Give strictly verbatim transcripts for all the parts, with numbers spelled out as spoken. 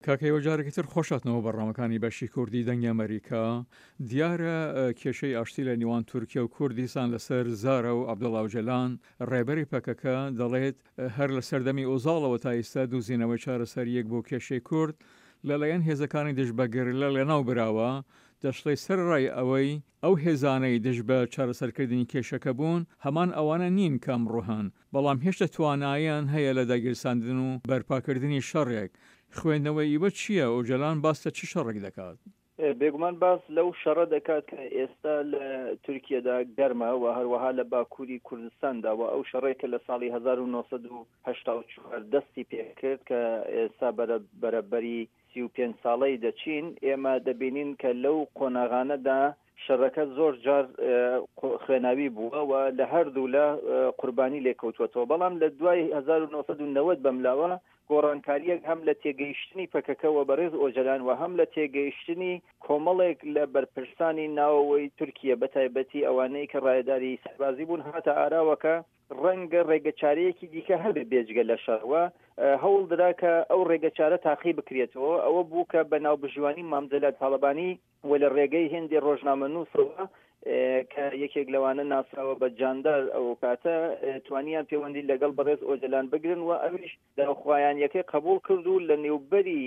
کاکەیەوە جارێکی تر خۆشاتنەوە بەڕامەکانی بەشی کوردی دەنگی ئەمریکا دیارە کێشەی ئاشتی لە نێوان تورکیا و کوردستان لەسەر زارە و عەبدوڵڵا ئۆجەلان ڕێبەری پەکەکە دەڵێت هەر لە سەردەمی ئۆزاڵەوە تا ئێستا دووزینەوەی چارەسەریەک بۆ کێشەی کورد لەلایەن هێزەکانی دژ بە گەریلا لەناو براوە دەشڵی سەر ڕای ئەوەی ئەو هێزانەی دژ بە چارەسەرکردنی کێشەکە بوون هەمان ئەوانە نین کەم ڕوهان بەڵام هێشتا تواناییان هەیە لە داگیرساندن و بەرپاکردنی شەڕێک خوێندنەوەی ئیوە چییە؟ ئۆجەلان باستە چی شەڕێک دەکات؟ بێگومان باس لەو شەڕە دەکات کە ئێستا لە تورکیەدا گەرمە و هەروەها لە باکووری کوردستانداوە ئەو شەڕێکە لە ساڵی هەزار و نۆسەد و هەشتا و چوار دەستی پێکرد کە ئێستا بەرەبەری سی و پێنج ساڵەی دەچین ئێمە دەبینین کە لەو قۆناغانەدا شەڕەکە زۆر جار خوێناوی بووە و لە هەردوو لە قوربانی لێکەوتوەتەوە بەڵام لە دوای هەزار و نۆسەد و نەوەد بەملاوە گۆڕانکاریەک هەم لە تێگەیشتنی پەکەکەوە بەڕێز ئۆجەلان و هەم لە تێگەیشتنی کۆمەڵێک لە بەرپرسانی ناوەوەی تورکیە بەتایبەتی ئەوانەی کە ڕایداری سەربازی بوون هاتە ئاراوەکە ڕەنگە ڕێگەچارەیەکی دیکە هەبێ بێجگە لە شەڕوە هەوڵ درا کە ئەو ڕێگەچارە تاقی بکرێتەوە ئەوە بوو کە بە ناوبژوانی مامزەلات تاڵەبانی و لە ڕێگەی هێندی ڕۆژنامە نووسەوە کە یەکێک لەوانە ناسراوە بە جاندار ئەو کاتە توانیان پەیوەندی لەگەڵ بەڕێز ئۆجەلان بگرن و ئەویش داخوایانیەکەی قبول کرد و لە نێوبەری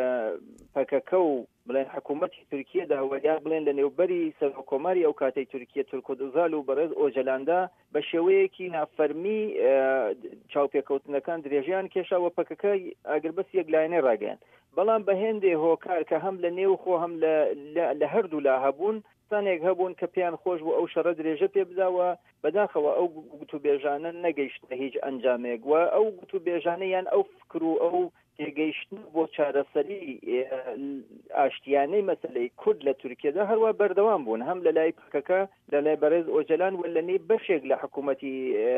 پەکەکە و بڵێن حکوومەتی تورکیە داوەریان بڵێن لە نێوبەری سەرۆکۆماری ئەو کاتەی تورکیە تورکۆدوزال و بەڕێز ئۆجەلاندا بە شێوەیەکی نافەرمی چاوپێکەوتنەکان درێژیان کێشاوە پەکەکە ئاگربەس یەکلایەنێ ڕاگەیان بەڵام بە هێندێ هۆکار کە هەم لە نێو خۆ هەم لە هەردوو لا هەبوون سانێک هەبوون کە پێیان خۆش بوو ئەو شەڕە درێژە پێ بداوە بەداخەوە ئەو گوتوبێژانە نەگەیشتە هیچ ئەنجامێک و ئەو گوتوبێژانە یان ئەو فکر و ئەو تێگەیشتن بۆ چارەسەری ئاشتیانەی مەسەلەی کورد لە تورکیەدا هەروە بەردەوام بوون هەم لە لای پەکەکە لە لای بەڕێز ئۆجەلان و لە نێو بەشێک لە حکوومەتی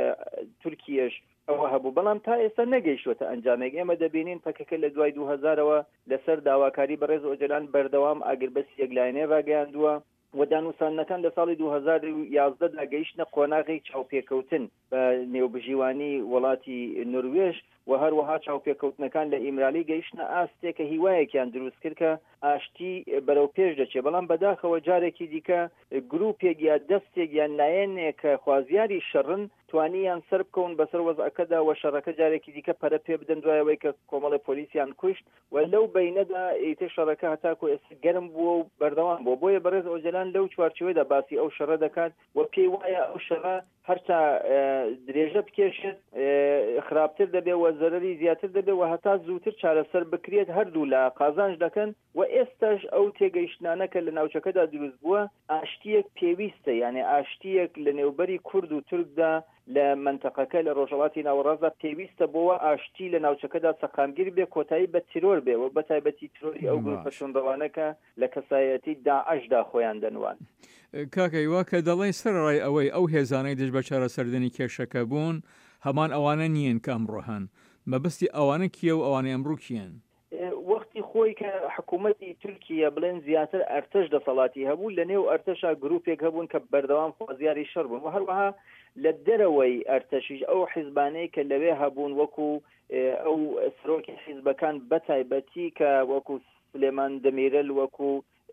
تورکیەش ئەوە هەبوو بەڵام تا ئێستا نەگەیشتوەتە ئەنجامێک ئێمە دەبینین پەکەکە لە دوای دوو هەزارەوە لەسەر داواکاری بەڕێز ئۆجەلان بەردەوام ئاگربەسی یەکلایەنێ ڕاگەیاندووە و دانووسانەکان لە ساڵی دوو هەزار و یازدەدا گەیشتنە قۆناغی چاوپێکەوتن بە نێوبژیوانی وڵاتی نروێژ و هەروەها چاوپێکەوتنەکان لە ئیمرالی گەیشتنە ئاستێکە هیوایەکیان دروست کرد کە ئاشتی بەرەو پێش دەچێت بەڵام بەداخەوە جارێکی دیکە گروپێک یا دەستێک یان لایەنێک کە خوازیاری شەڕن توانیان سەر بکەون بەسەر وەزعەکەدا و شەڕەکە جارێکی دیکە پەرە پێ بدەن دوایەوەی کە کۆمەڵی پۆلیسیان کوشت و لەو بەینەدا ئیتر شەڕەکە هەتاکو ئێستا گەرم بووە و بەردەوام بووە بۆیە بەڕێز ئۆجەلان لەو چوارچوەیەدا باسی ئەو شەڕە دەکات و پێی وایە ئەو شەڕە هەرتا درێژە بکێشێت خراپتر دەبێت و زەرەری زیاتر دەبێت و هەتا زووتر چارەسەر بکرێت هەردوو لە قازانج دەکەن و ئێستاش ئەو تێگەیشتانەکە لە ناوچەکەدا دروست بووە ئاشتیەک پێویستە یعنی ئاشتیەک لە نێوبەری کورد و تورکدا لە منتەقەکە لە ڕۆژهەڵاتی ناوەڕاستدا پێویستە بۆەوە ئاشتی لە ناوچەکەدا سەقامگیر بێ کۆتایی بە تیرۆر بێ و بەتایبەتی تیرۆری ئەو گروپە شۆندەوانەکە لە کەسایەتی داعشدا خۆیان دەنوان. کاکەیوا کە دەڵێ سەرڕای ئەوەی ئەو هێزانەی دژ بە چارەسەردنی کێشەکە بوون هەمان ئەوانە نیین کە ئەمڕۆ هەن مەبەستی ئەوانە کیە و ئەوانەی ئەمڕۆ کیان؟ وەختی خۆی کە حکوومەتی تورکیە بڵێن زیاتر ئەرتەش دەسەڵاتی هەبوو لە نێو ئەرتەشا گروپێک هەبوون کە بەردەوام خوازیاری شەڕ بوون و هەروەها لە دەرەوەی ئەرتەشیش ئەو حیزبانەی کە لەوێ هەبوون وەکو ئەو سرۆکی حیزبەکان بەتایبەتی کە وەکو سلێمان دەمیرەل وەکو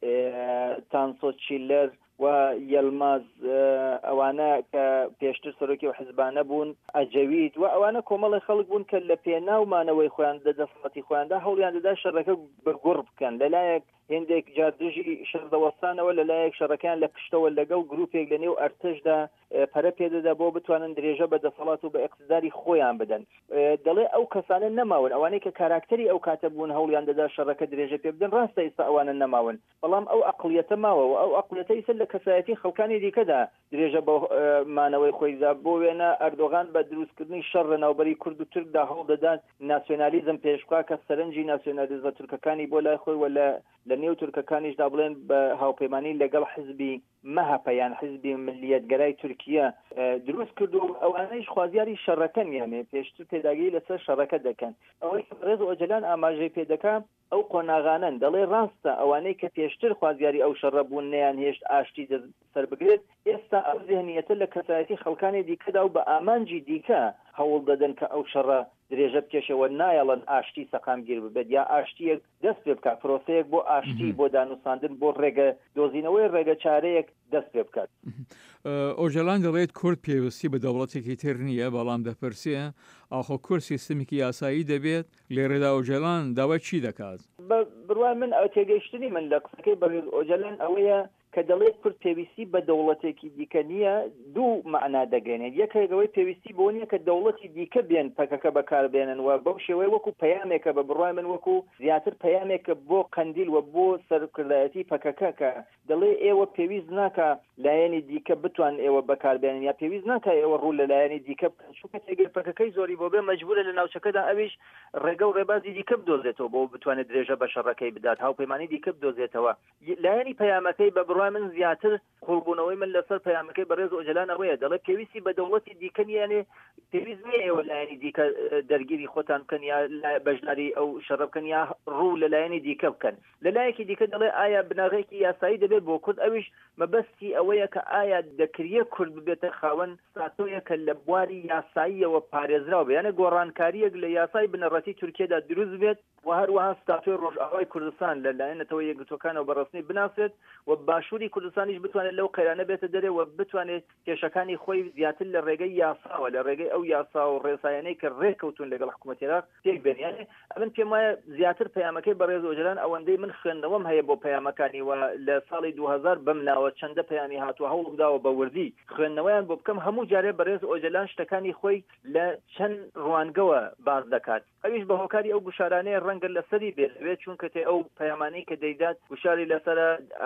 تانسۆ چیلەر و یلماز ئەوانە کە پێشتر سەرۆکی و حیزبانە بوون ئەجەوید و ئەوانە کۆمەڵی خەڵک بوون کە لە پێناومانەوەی خۆیان دەدەسەڵاتی خۆیاندا هەوڵیان دەدا شەڕەکە بەگوڕ بکەن لەلایەک هێندێک جادژی شەردەوەستانەوە لەلایەک شەڕەکەیان لە پشتەوە لەگەڵ گروپێک لە نێو ئەرتەشدا پەرە پێدەدا بۆ بتوانن درێژە بە دەسەڵات و بە ئیقتیداری خۆیان بدەن دەڵێ ئەو کەسانە نەماون ئەوانەی کە کاراکتەری ئەو کاتە بوون هەوڵیان دەدا شەڕەکە درێژە پێ بدەن ڕاستە ئێستا ئەوانە نەماون بەڵام ئەو عەقڵیەتە ماوە و ئەو عەقڵیەتە ئیسە لە کەسایەتی خەڵکانی دیکەدا درێژە بە مانەوەی خۆیدا بۆ وێنە ئەردۆغان بە دروستکردنی شەڕ لە ناوبەری کورد و تورکدا هەوڵ دەدات ناسیۆنالیزم پێشبکات کە سەرنجی ناسیۆنالیزمە تورکەکانی بۆ لای خۆی و لە نێو تورکەکانیشدا بڵێن بە هاوپەیمانی لەگەڵ حزبی مەهەپە یان حزبی ملیەتگەرای تورکیە دروست کرد و ئەوانەیش خوازیاری شەڕەکەن یانێ پێشتر پێداگیری لەسەر شەڕەکە دەکەن ئەوەی ڕێز ئۆجەلان ئاماژەی پێ دەکات ئەو قۆناغانن دەڵێ ڕاستە ئەوانەی کە پێشتر خوازیاری ئەو شەڕە بوون نەیان هێشت ئاشتی سەر بگرێت ئێستا ئەو ذهنیەتە لە کەسایەتی خەڵکانی دیکەدا و بە ئامانجی دیکە هەوڵ دەدەن کە ئەو شەڕە درێژە بکێشەوە نایەڵەن ئاشتی سەقامگیر ببێت یا ئاشتیەک دەست پێ بکات پرۆسەیەک بۆ ئاشتی بۆ دانووساندن بۆ ڕێگە دۆزینەوەی ڕێگە چارەیەک دەست پێ بکات. ئۆژەلان دەڵێت کورد پێویستی بە دەوڵەتێکی تر نییە بەڵام دەپرسێ ئاخۆ کورد سیستمێکی یاسایی دەبێت لێرەدا ئۆژەلان داوای چی دەکات؟ بڕوای من ئەو تێگەیشتنی من لە قسەکەی بەڕێز ئۆژەلان ئەوەیە کە دەڵێت کورد پێویستی بە دەوڵەتێکی دیکە نییە دوو معنا دەگەێنێت یەکەوەی پێویستی بۆ نییە کە دەوڵەتی دیکە بێن پەکەکە بەکاربێنن و بەو شێوەی وەکو پەیامێکە بە بڕوای من وەکو زیاتر پەیامێکە بۆ قەندیل و بۆ سەرکردایەتی پەکەکە کە دەڵێ ئێوە پێویست ناکە لایەنی دیکە بتوان ئێوە بەکاربێنن یا پێویست ناکە ئێوە ڕوو لە لایەنی دیکە بکەن چونکە تێگەر پەکەکەی زۆری بۆ بێ مەجبورە لە ناوچەکەدا ئەویش ڕێگە و ڕێبازی دیکە بدۆزێتەوە بۆ بتوانێت درێژە بە شەڕەکەی بدات هاوپەیمانی دیکە بدۆزێتەوە لایەنی پەیامەکەی بە بڕوای من زیاتر قوربوونەوەی من لەسەر پەیامەکەی بەڕێز ئۆژەلان ئەوەیە دەڵێ پێویستی بە دەوڵەتی دیکە نیانێ پێویست نییە ئێوە لایەنی دیکە دەرگیری خۆتان بکەن یا بەشداری ئەو شەڕە بکەن یا ڕوو لە لایەنی دیکە بکەن لە لایەکی دیکە دەڵێ ئایا بناغێکی یاسایی دەبێت بۆ کورد ئەویش مەبەستی ئەوەیە کە ئایا دەکرێت کورد ببێتە خاوەن ساتۆیەکە لە بواری یاساییەوە پارێزراوە بە یانە گۆڕانکاریەک لە یاسای بنەڕەتی تورکیەدا دروست بێت و هەروەها ستاتۆی ڕۆژئاوای کوردستان لە لایەنەتەوە یەکگرتوەکانەوە بەڕەسمی بناسێت و باشووری کوردستانیش بتوانێت لەو قەیرانە بێتە دەرێ و بتوانێت کێشەکانی خۆی زیاتر لە ڕێگەی یاساوە لە ڕێگەی ئەو یاسا و ڕێسایانەی کە ڕێککەوتون لەگەڵ حکوومەتی عێراق تێک بێن یانێ ئەمن پێم وایە زیاتر پەیامەکەی بەڕێز ئۆژەلان ئەوەندەی من خوێندنەوەم هەیە بۆ پەیامەکانی و لە ساڵی دوو هەزار بەم ناوە چەندە پەیامی هاتووە هەوڵ بداوە بە وردی خوێندنەوەیان بۆ بکەم هەموو جارێ بەڕێز ئۆژەلان شتەکانی خۆی لە چەند ڕوانگەوە باز دەکات ئەویش بە هۆکاری ئەو گوشارانەیە ڕەنگە لەسەری بێت لەوێت چونکە تێ ئەو پەیامانەی کە دەیدات گوشاری لەسەرە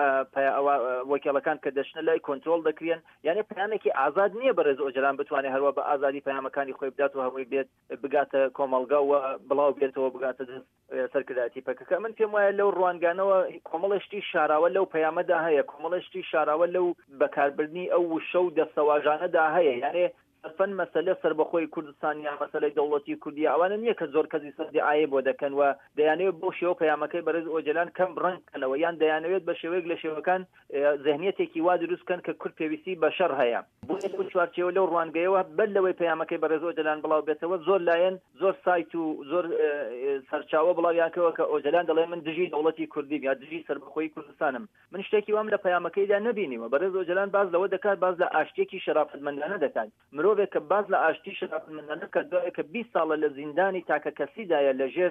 وەکیڵەکان کە دەچنە لای کۆنترۆل دەکرێن یعنی پەیامێکی ئازاد نییە بەڕێز ئۆژەلان بتوانێت هەروە بە ئازادی پەیامەکانی خۆی بدات و هەمووی بێت بگاتە کۆمەڵگا و بڵاو بێتەوە بگاتە سەرکردایەتی پەکەکە من پێم وایە لەو ڕوانگانەوە کۆمەڵشتی شاراوە لەو پەیامەدا هەیە کۆمەڵشتی شاراوە لەو بەکاربردنی ئەو وشە و دەسەواژانەدا هەیە یعنی فەن مەسەلە سەربەخۆی کوردستان یا مەسەلەی دەوڵەتی کوردی ئەوانە نییە کە زۆر کەسی سەردی ئایە بۆ دەکەن و دەیانەوێت بۆ شێوە پەیامەکەی بەڕێز ئۆژەلان کەم ڕەنگکەنەوە یان دەیانەوێت بە شێوەیەک لە شێوەکان ذهنیەتێکی وا دروستکەن کە کورد پێویستی بە شەڕ هەیە بۆ چوارچێوە لەو ڕوانگەیەوە بەر لەوەی پەیامەکەی بەڕێز ئۆژەلان بڵاو بێتەوە زۆر لایەن زۆر سایت و زۆر سەرچاوە بڵاویانکەوە کە ئۆژەلان دەڵێ من دژی دەوڵەتی کوردی یا دژی سەربەخۆی کوردستانم من شتێکی وام لە پەیامەکەیدا نەبینیوە بەڕێز ئۆژەلان باز لەوە دەکات باز لە ئاشتێکی شەرافەتمەندانە دەکات مرۆڤێک کە باز لە ئاشتی شەرافەتمەندانە کە دوایە کە بیست ساڵە لە زیندانی تاکە کەسیدایە لەژێر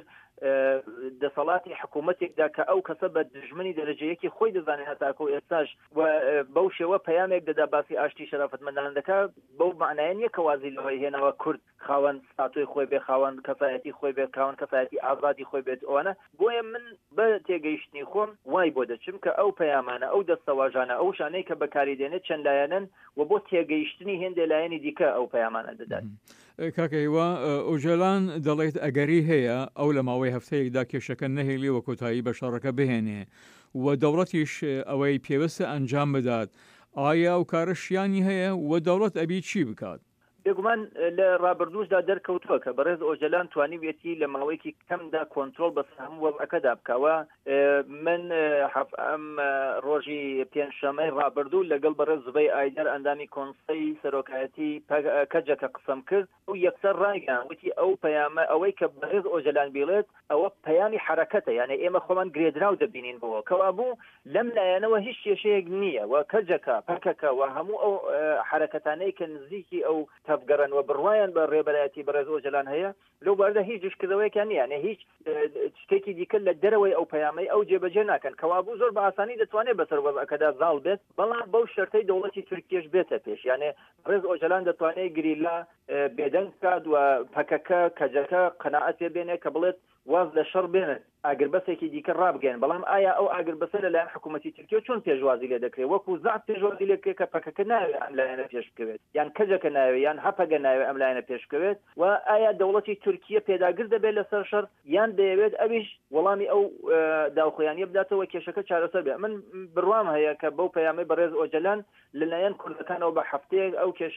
دەسەڵاتی حکوومەتێکدا کە ئەو کەسە بە دژمنی دەرەجەیەکی خۆی دەزانێت هەتاکە و ئێستاش و بەو شێوە پەیامێک دەدا باسی ئاشتی شەرافەتمەندانە دەکات بەو معنایە نییە کە وازی لەوەی هێناوە کورد خاوەن ستاتۆی خۆی بێ خاوەن کەفایەتی خۆی بێت خاوەن کەفایەتی ئازادی خۆی بێت ئەوانە بۆیە من بە تێگەیشتنی خۆم وای بۆ دەچم کە ئەو پەیامانە ئەو دەستەواژانە ئەو شانەی کە بەکاری دێنێت چەند لایەنن و بۆ تێگەیشتنی هێندێ لایەنی دیکە ئەو پەیامانە دەدات. کاکەیوە ئۆژەلان دەڵێت ئەگەری هەیە ئەو لە ماوەی هەفتەیەکدا کێشەکە نەهێلی وە کۆتایی بە شەڕەکە بهێنێ و دەوڵەتیش ئەوەی پێویستە ئەنجام بدات ئایا ئەو کارەشیانی هەیە و دەوڵەت ئەبی چی بکات؟ بێگومان لە ڕابردووشدا دەرکەوتووە کە بەڕێز ئۆژەلان توانیوێتی لە ماوەیەکی کەمدا کۆنترۆل بەسەر هەموو وەزعەکەدا بکەوە من ئەم ڕۆژی پێنجشەمەی ڕابردوو لەگەڵ بەڕێز زوبەی ئایدەر ئەندامی کۆنسەی سەرۆکایەتی کەجەکە قسەم کرد و یەکسەر ڕایگەیان وتی ئەو پەیامە ئەوەی کە بەڕێز ئۆژەلان بێڵێت ئەوە پەیامی حرەکەتە یعنی ئێمە خۆمان گرێدراو دەبینین بەوە کەوا بوو لەم لایەنەوە هیچ کێشەیەک نییە و کەجەکە پەکەکە و هەموو ئەو حرەکەتانەی کە نزیکی ئەو تەفگەرن و بڕوایان بە ڕێبەرایەتی بەڕێز ئۆژەلان هەیە لەو بەردە هیچ جشکردەوەیەکیان نییە یعنی هیچ شتێکی دیکە لە دەرەوەی ئەو پەیامەی ئەو جێبەجێ ناکەن کەوا بوو زۆر بە ئاسانی دەتوانێت بەسەر وەزعەکەدا زاڵ بێت بەڵام بەو شەرتەی دەوڵەتی تورکیەش بێتە پێش یعنی ڕێز ئۆژەلان دەتوانێت گریلا بێدەنگ بکات و پەکەکە کەجەکە قەناعەت پێ بێنێت کە بڵێت واز لە شەڕ بێنن ئاگربەسێکی دیکە ڕابگەن بەڵام ئایا ئەو ئاگربەسە لەلایەن حکوومەتی تورکیا چۆن پێشوازی لێ دەکرێت وەکو زعف پێشوازی لێ کە پەکەکە ناوێت ئەم لایەنە پێش بکەوێت یان کەجەکە ناوێت یان هەپەگە ناوێت ئەم لایەنە پێش بکەوێت و ئایا دەوڵەتی تورکیا پێداگر دەبێت لەسەر شەڕ یان دەیەوێت ئەویش وەڵامی ئەو داوخۆیانیە بداتەوە کێشەکە چارەسەر بێت من بڕوام هەیە کە بەو پەیامەی بەڕێز ئۆژەلان لەلایەن کوردەکانەوە بە هەفتەیەک ئەو کێشە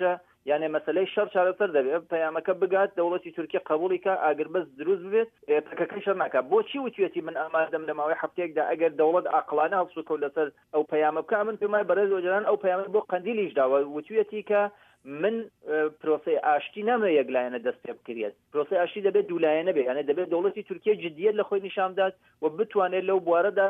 یعنی مەسلەی شەڕ چارەسەر دەبێت پەیامەکە بگات دەوڵەتی تورکیا قبوڵیکە ئاگر بەس دروست بێت پەکەکەی شەڕ ناکات بۆچی وتوێتی من ئامادەم لە ماوەی هەفتەیەکدا ئەگەر دەوڵەت عاقلانە هەڵسوکەوت لەسەر ئەو پەیامە بکە من پێم وایە بەڕێز ئۆجەلان ئەو پەیامە بۆ قەندیلیش داوە وتوێتی کە من پرۆسەی ئاشتی نامە یەکلایەنە دەست پێ بکرێت پرۆسەی ئاشتی دەبێت دوولایەنە بێت یانە دەبێت دەوڵەتی تورکیا جدیت لە خۆی نیشاندات و بتوانێت لەو بوارەدا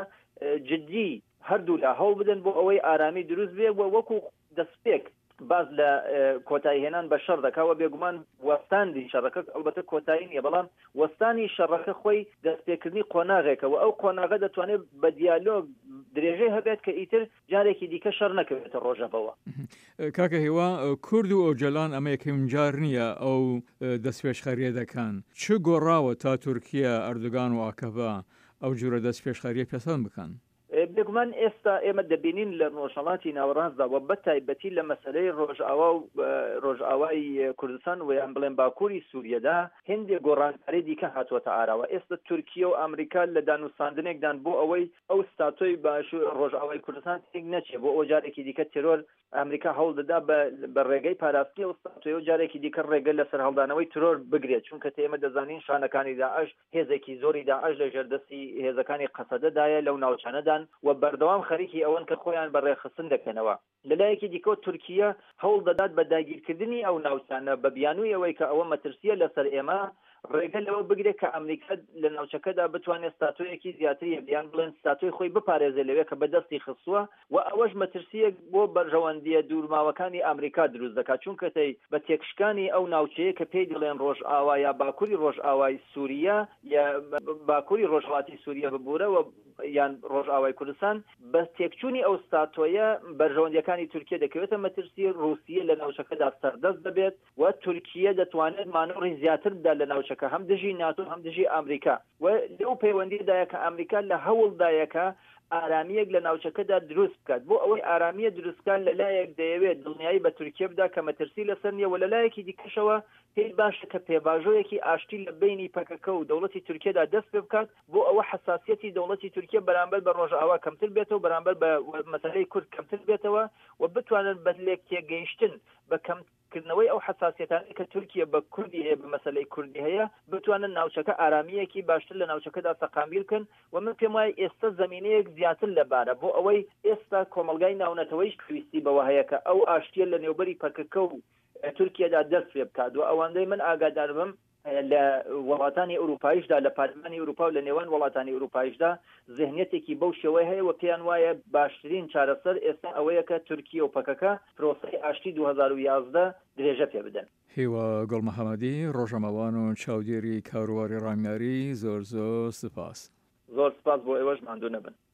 جدی هەردوو لا هەوڵ بدەن بۆ ئەوەی ئارامی دروست بێ و وەکو دەستپێک باز لە کۆتایی هێنان بە شەڕ دەکاوە بێگومان وەستاندی شەڕەکە ئەلبەتە کۆتایی نیە بەڵام وەستانی شەڕەکە خۆی دەستپێکردنی قۆناغێکە و ئەو قۆناغە دەتوانێت بە دیالۆگ درێژەی هەبێت کە ئیتر جارێکی دیکە شەڕ نەکەوێتە ڕۆژەبەوە. کاکە هێوا کورد و ئۆجەلان ئەمە یەکەم جار نییە ئەو دەستپێشخەریە دەکەن چ گۆڕاوە تا تورکیا ئەردوگان و ئاکەبا ئەو جورە دەستپێشخەریە پێسەند بکەن؟ بێگومان ئێستا ئێمە دەبینین لە ڕۆژهەڵاتی ناوەڕاستداوە بە تایبەتی لە مەسلەی ڕۆژئاوا و ڕۆژئاوای کوردستان و یان بڵێن باکووری سووریەدا هێندێک گۆڕانکاری دیکە هاتووەتە ئاراوە ئێستا تورکیا و ئەمریکا لە دانوستاندنێکدان بۆ ئەوەی ئەو ستاتۆی باشوور ڕۆژئاوای کوردستان تێک نەچێت بۆ ئەو جارێکی دیکە تیرۆر ئەمریکا هەوڵ دەدا بە ڕێگەی پاراستنی ئەو ستاتۆی و جارێکی دیکە ڕێگە لەسەر هەڵدانەوەی ترۆر بگرێت چونکە ئێمە دەزانین شانەکانی داعش هێزێکی زۆری داعش لە ژێردەستی هێزەکانی قەسەدەدایە لەو ناوچانەدان و بەردەوام خەریکی ئەوەن کە خۆیان بەڕێخستن دەکەنەوە لەلایەکی دیکە تورکیا هەوڵ دەدات بە داگیرکردنی ئەو ناوچانە بە بیانووی ئەوەی کە ئەوە مەترسیە لەسەر ئێمە ڕێگە لەوە بگرێت کە ئەمریکا لە ناوچەکەدا بتوانێت ستاتۆیەکی زیاتری بیان بڵێن ستاتۆی خۆی بپارێزێ لەوێ کە بەدەستی خستووە و ئەوەش مەترسیەک بۆ بەرژەوەندیە دوورماوەکانی ئەمریکا دروست دەکات چونکە تەی بە تێکشکانی ئەو ناوچەیە کە پێی دەڵێن ڕۆژئاوا یا باکووری ڕۆژئاوای سووریا یا باکووری ڕۆژهەڵاتی سووریا ببوورەوە یان ڕۆژئاوای کوردستان بە تێکچوونی ئەو ستاتۆیە بەرژەوەندیەکانی تورکیا دەکەوێتە مەترسی رووسیە لە ناوچەکەدا سەردەست دەبێت و تورکیا دەتوانێت مانۆڕی زیاتر بدا لە ناوچەکە هەم دژی ناتۆ هەم دژی ئەمریکا و لەو پەیوەندیدایە کە ئەمریکا لە هەوڵدایەکە ئارامیەک لە ناوچەکەدا دروست بکات بۆ ئەوەی ئارامیە دروستکان لەلایەک دەیەوێت دڵنیایی بە تورکیا بدا کە مەترسی لەسەر نییە و لەلایەکی دیکەشەوە پێی باشە کە پێباژۆیەکی ئاشتی لە بینی پەکەکە و دەوڵەتی تورکیادا دەست پێ بکات بۆ ئەوە حساسیەتی دەوڵەتی تورکیا بەرامبەر بە ڕۆژئاوا کەمتر بێتەوە بەرامبەر بە مەسەلەی کورد کەمتر بێتەوە و بتوانن بە لێک تێگەیشتن بە کەمکردنەوەی ئەو حساسیەتانی کە تورکیا بە کوردی هەیە بە مەسەلەی کوردی هەیە بتوانن ناوچەکە ئارامیەکی باشتر لە ناوچەکەدا تەقامیل بکەن و من پێم وایە ئێستا زمینەیەک زیاتر لەبارە بۆ ئەوەی ئێستا کۆمەلگای ناونەتەوەیش پێویستی بەوە هەیە کە ئەو ئاشتیە لە نێوبەری پەکەکە و تورکیادا دەست پێ بکات و ئەوەندەی من ئاگادار بم لە وڵاتانی ئەوروپایشدا لە پارلمانی ئەوروپا و لە نێوان وڵاتانی ئەوروپایشدا ذهنیەتێکی بەو شێوەی هەیە و پێیان وایە باشترین چارەسەر ئێستا ئەوەیە کە تورکیا و پەکەکە پرۆسەی ئاشتی دوو هەزار و یازدە درێژە پێ بدەن. هیوا گوڵمەحەمەدی ڕۆژەمەوان و چاودێری کاروباری ڕامیاری زۆر زۆر سپاس. زۆر سپاس بۆ ئێوەش ماندوو نەبن.